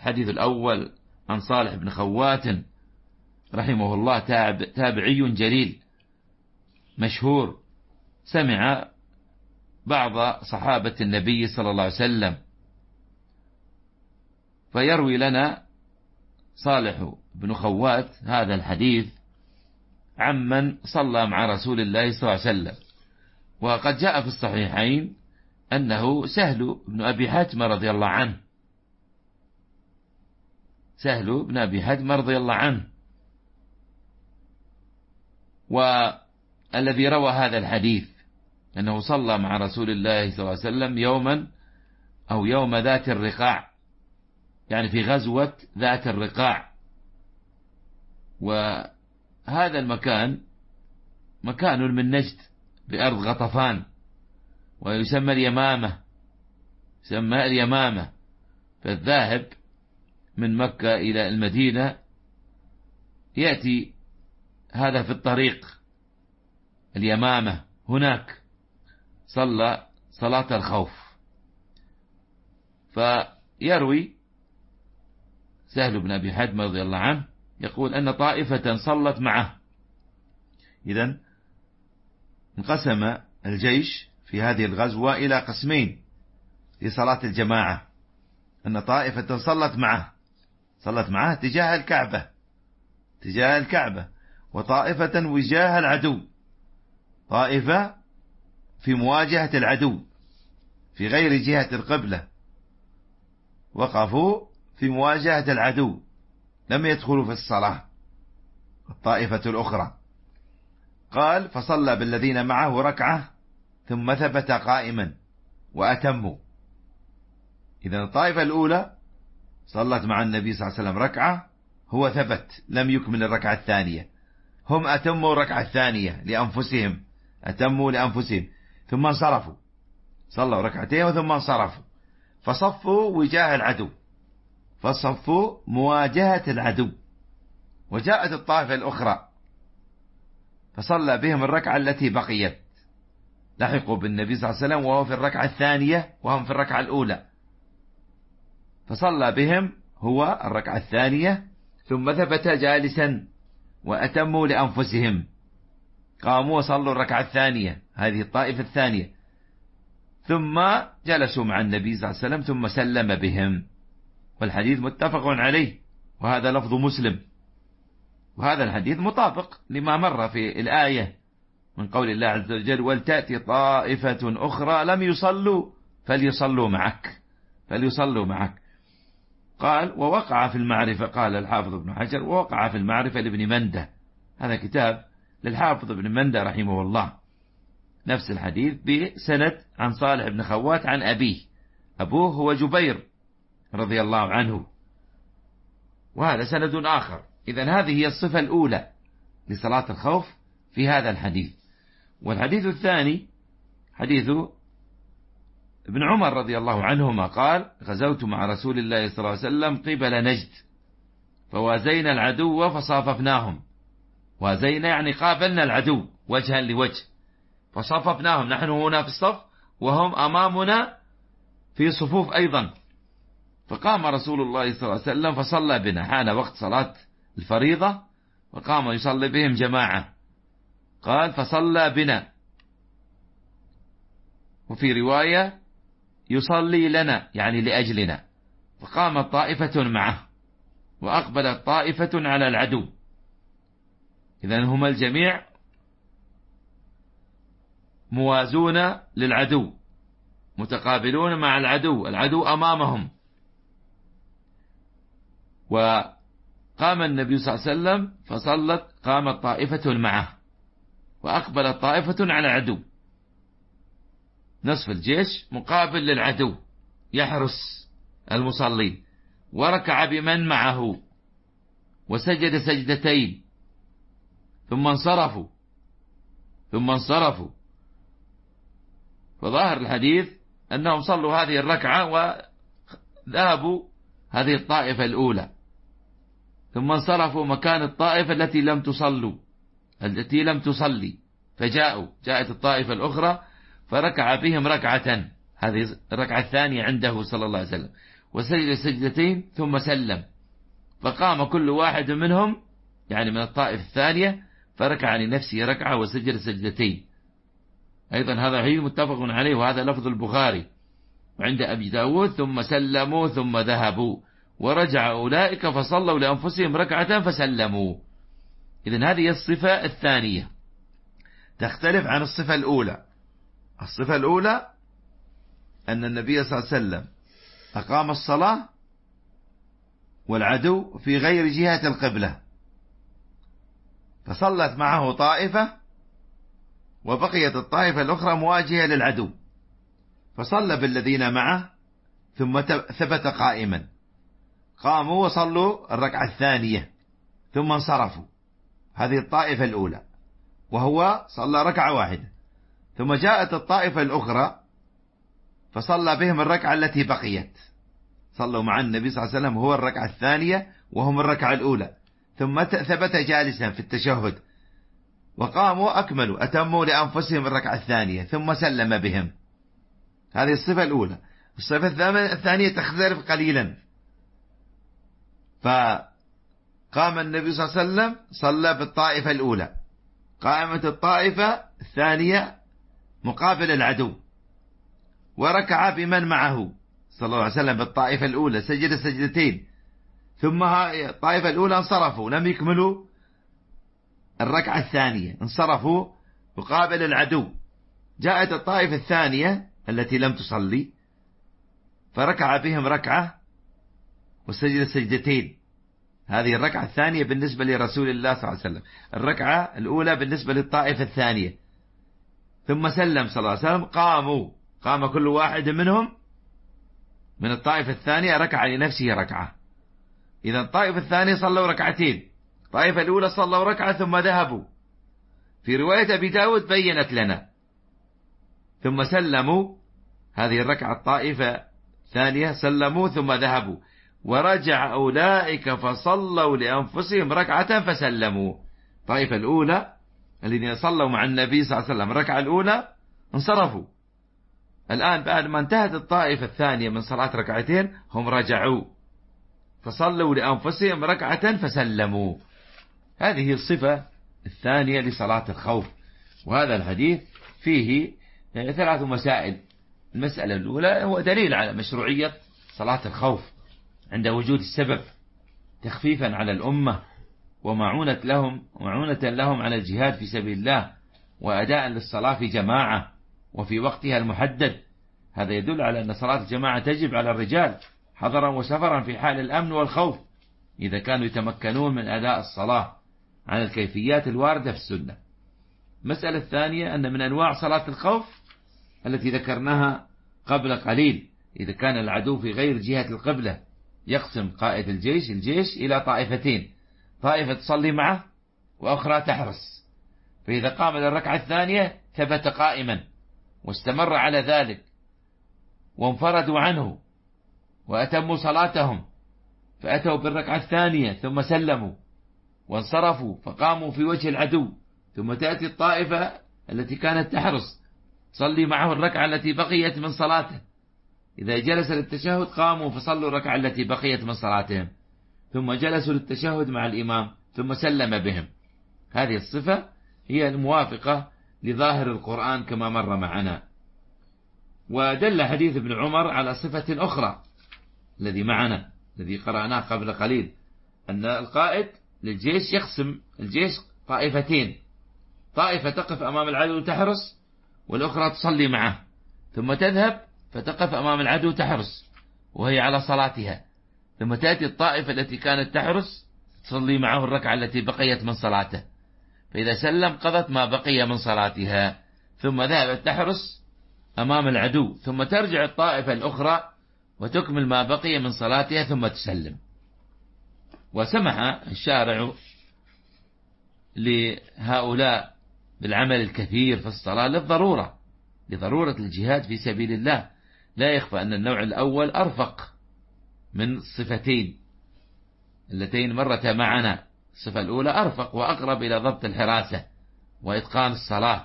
الحديث الأول عن صالح بن خوات رحمه الله، تابعي جليل مشهور، سمع بعض صحابة النبي صلى الله عليه وسلم، فيروي لنا صالح بن خوات هذا الحديث عمن صلى مع رسول الله صلى الله عليه وسلم. وقد جاء في الصحيحين أنه سهل بن أبي حتم رضي الله عنه، سهل بن أبي حتم رضي الله عنه، والذي روى هذا الحديث أنه صلى مع رسول الله صلى الله عليه وسلم يوما أو يوم ذات الرقاع، يعني في غزوة ذات الرقاع. وهذا المكان مكان من نجد بأرض غطفان، ويسمى اليمامة، يسمى اليمامة. فالذاهب من مكة إلى المدينة يأتي هذا في الطريق اليمامة، هناك صلى صلاة الخوف. فيروي سهل بن أبي حتم رضي الله عنه يقول أن طائفة صلت معه. إذن انقسم الجيش في هذه الغزوة إلى قسمين في صلاة الجماعة، أن طائفة صلت معه تجاه الكعبة، وطائفة وجاه العدو، طائفة في مواجهة العدو في غير جهة القبلة، وقفوا في مواجهة العدو، لم يدخلوا في الصلاة. الطائفة الأخرى قال فصلى بالذين معه ركعة ثم ثبت قائما وأتموا. إذن الطائفة الأولى صلت مع النبي صلى الله عليه وسلم ركعة، هو ثبت لم يكمل الركعة الثانية، هم أتموا الركعة الثانية لأنفسهم، أتموا لأنفسهم، ثم انصرفوا، صلوا ركعتين ثم انصرفوا، فصفوا وجاه العدو، فصفوا مواجهة العدو. وجاءت الطائفة الأخرى فصلى بهم الركعة التي بقيت، لحقوا بالنبي صلى الله عليه وسلم وهو في الركعة الثانية وهم في الركعة الأولى، فصلى بهم هو الركعة الثانية ثم ثبت جالسا وأتموا لأنفسهم، قاموا وصلوا الركعة الثانية، هذه الطائفة الثانية، ثم جلسوا مع النبي صلى الله عليه وسلم ثم سلم بهم. والحديث متفق عليه، وهذا لفظ مسلم. وهذا الحديث مطابق لما مر في الآية من قول الله عز وجل ولتأتي طائفة أخرى لم يصلوا فليصلوا معك. قال ووقع في المعرفة، قال الحافظ ابن حجر ووقع في المعرفة لابن منده، هذا كتاب للحافظ ابن منده رحمه الله، نفس الحديث بسند عن صالح بن خوات عن أبيه، أبوه هو جبير رضي الله عنه، وهذا سند آخر. إذن هذه هي الصفة الأولى لصلاة الخوف في هذا الحديث. والحديث الثاني حديث ابن عمر رضي الله عنهما قال غزوت مع رسول الله صلى الله عليه وسلم قبل نجد فوازينا العدو فصاففناهم، وازينا يعني قابلنا العدو وجها لوجه، فصاففناهم، نحن هنا في الصف وهم أمامنا في صفوف أيضا. فقام رسول الله صلى الله عليه وسلم فصلى بنا، حان وقت صلاة الفريضة وقام يصلي بهم جماعة، قال فصلى بنا، وفي رواية يصلي لنا يعني لأجلنا، فقامت طائفة معه وأقبلت طائفة على العدو. إذن هم الجميع موازون للعدو، متقابلون مع العدو أمامهم. وقام النبي صلى الله عليه وسلم فصلت، قامت طائفة معه وأقبلت طائفة على العدو، نصف الجيش مقابل للعدو يحرس المصلين، وركع بمن معه وسجد سجدتين ثم انصرفوا. فظاهر الحديث أنهم صلوا هذه الركعة وذهبوا هذه الطائفة الأولى، ثم انصرفوا مكان الطائفة التي لم تصلي، جاءت الطائفة الأخرى فركع بهم ركعة، هذه الركعة الثانية عنده صلى الله عليه وسلم، وسجد سجدتين ثم سلم، فقام كل واحد منهم يعني من الطائفة الثانية فركع لنفسه ركعة وسجد سجدتين. أيضا هذا حديث متفق عليه، وهذا لفظ البخاري. وعند أبي داود ثم سلموا ثم ذهبوا ورجع أولئك فصلوا لأنفسهم ركعة فسلموا. إذن هذه الصفة الثانية تختلف عن الصفة الأولى. الصفة الأولى أن النبي صلى الله عليه وسلم أقام الصلاة والعدو في غير جهة القبلة، فصلت معه طائفة وبقيت الطائفة الأخرى مواجهة للعدو، فصلى بالذين معه ثم ثبت قائما، قاموا وصلوا الركعة الثانية ثم انصرفوا. هذه الطائفة الأولى، وهو صلى ركعة واحدة. ثم جاءت الطائفة الأخرى فصلى بهم الركعة التي بقيت، صلوا مع النبي صلى الله عليه وسلم هو الركعة الثانية وهم الركعة الأولى، ثم ثبت جالسا في التشهد، وقاموا أكملوا أتموا لأنفسهم الركعة الثانية ثم سلم بهم. هذه الصفة الأولى. الصفة الثانية تختلف قليلا، فقام النبي صلى الله عليه وسلم صلى بالطائفة الأولى، قامت الطائفة الثانية مقابل العدو وركع بمن معه صلى الله عليه وسلم بالطائفة الأولى، سجد سجدتين، ثم الطائفة الأولى انصرفوا لم يكملوا الركعة الثانية، انصرفوا مقابل العدو. جاءت الطائفة الثانية التي لم تصلي فركع بهم ركعة وسجد سجدتين. هذه الركعة الثانية بالنسبة لرسول الله صلى الله عليه وسلم، الركعة الأولى بالنسبة للطائفة الثانية. ثم سلم صلى الله عليه وسلم، قام كل واحد منهم من الطائفة الثانية ركع لنفسه ركعة. إذا الطائفة الثانية صلوا ركعتين، الطائفة الأولى صلوا ركعة ثم ذهبوا. في رواية أبي داود بينت لنا ثم سلموا، هذه الركعة الطائفة الثانية سلموا ثم ذهبوا ورجع أولئك فصلوا لأنفسهم ركعة فسلموا. الطائفة الأولى الذين صلوا مع النبي صلى الله عليه وسلم الركعة الأولى انصرفوا. الآن بعد ما انتهت الطائفة الثانية من صلاة ركعتين هم رجعوا فصلوا لأنفسهم ركعة فسلموا. هذه الصفة الثانية لصلاة الخوف. وهذا الحديث فيه 3 مسائل. المسألة الأولى هو دليل على مشروعية صلاة الخوف عند وجود السبب، تخفيفا على الأمة ومعونة لهم على الجهاد في سبيل الله، وأداء للصلاة في جماعة وفي وقتها المحدد. هذا يدل على أن صلاة الجماعة تجب على الرجال حضرا وسفرا في حال الأمن والخوف، إذا كانوا يتمكنون من أداء الصلاة على الكيفيات الواردة في السنة. المسألة الثانية أن من أنواع صلاة الخوف التي ذكرناها قبل قليل، إذا كان العدو في غير جهة القبلة يقسم قائد الجيش إلى طائفتين، طائفة تصلي معه وأخرى تحرس، فإذا قام للركعة الثانية ثبت قائما واستمر على ذلك وانفردوا عنه وأتموا صلاتهم، فأتوا بالركعة الثانية ثم سلموا وانصرفوا فقاموا في وجه العدو، ثم تأتي الطائفة التي كانت تحرس تصلي معه الركعة التي بقيت من صلاته، إذا جلس للتشهد قاموا فصلوا الركعة التي بقيت من صلاتهم، ثم جلسوا للتشهد مع الإمام ثم سلم بهم. هذه الصفة هي الموافقة لظاهر القرآن كما مر معنا. ودل حديث ابن عمر على صفة أخرى الذي معنا الذي قرأناه قبل قليل، أن القائد للجيش يقسم الجيش طائفتين، طائفة تقف أمام العدو تحرس والأخرى تصلي معه، ثم تذهب فتقف أمام العدو تحرس وهي على صلاتها، ثم تأتي الطائفة التي كانت تحرس تصلي معه الركعة التي بقيت من صلاته، فإذا سلم قضت ما بقي من صلاتها، ثم ذهبت تحرس أمام العدو، ثم ترجع الطائفة الأخرى وتكمل ما بقي من صلاتها ثم تسلم. وسمح الشارع لهؤلاء بالعمل الكثير في الصلاة لضرورة الجهاد في سبيل الله. لا يخفى أن النوع الأول أرفق من الصفتين اللتين مرتا معنا. الصفة الأولى أرفق وأقرب إلى ضبط الحراسة وإتقان الصلاة،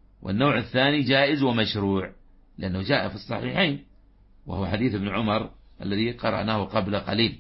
والنوع الثاني جائز ومشروع لأنه جاء في الصحيحين، وهو حديث ابن عمر الذي قرأناه قبل قليل.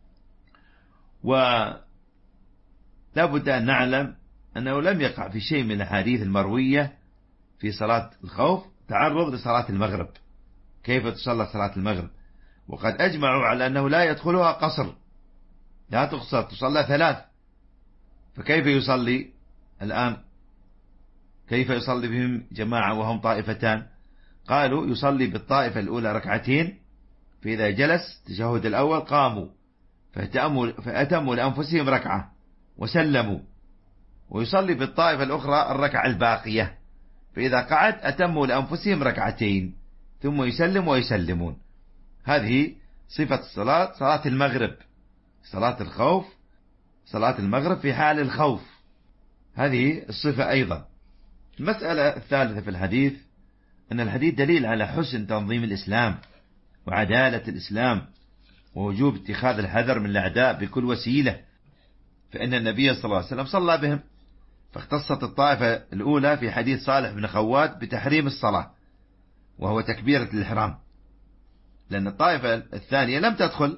ولا بد أن نعلم أنه لم يقع في شيء من الأحاديث المروية في صلاة الخوف تعرض لصلاة المغرب، كيف تصلى صلاة المغرب، وقد أجمعوا على أنه لا يدخلها قصر، لا تقصر، تصلى 3. فكيف يصلي الآن؟ كيف يصلي بهم جماعة وهم طائفتان؟ قالوا يصلي بالطائفة الأولى 2 ركعتين، فإذا جلس تشهد الأول قاموا فأتموا لأنفسهم 1 ركعة وسلموا، ويصلي بالطائفة الأخرى 2 الباقية، فإذا قعد أتموا لأنفسهم 2 ركعتين ثم يسلم ويسلمون. هذه صفة الصلاة، صلاة المغرب، صلاة الخوف، صلاة المغرب في حال الخوف، هذه الصفة أيضا. المسألة الثالثة في الحديث أن الحديث دليل على حسن تنظيم الإسلام وعدالة الإسلام ووجوب اتخاذ الحذر من الأعداء بكل وسيلة، فإن النبي صلى الله عليه وسلم صلى بهم، فاختصت الطائفة الأولى في حديث صالح بن خوات بتحريم الصلاة وهو تكبيرة الإحرام، لأن الطائفة الثانية لم تدخل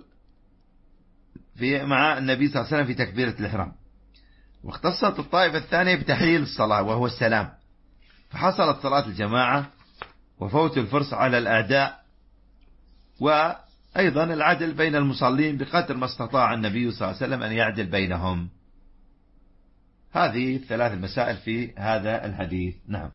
مع النبي صلى الله عليه وسلم في تكبيرة الإحرام، واختصت الطائفة الثانية بتحليل الصلاة وهو السلام، فحصلت صلاة الجماعة وفوت الفرص على الأعداء، وأيضا العدل بين المصلين بقدر ما استطاع النبي صلى الله عليه وسلم أن يعدل بينهم. هذه 3 المسائل في هذا الحديث. نعم.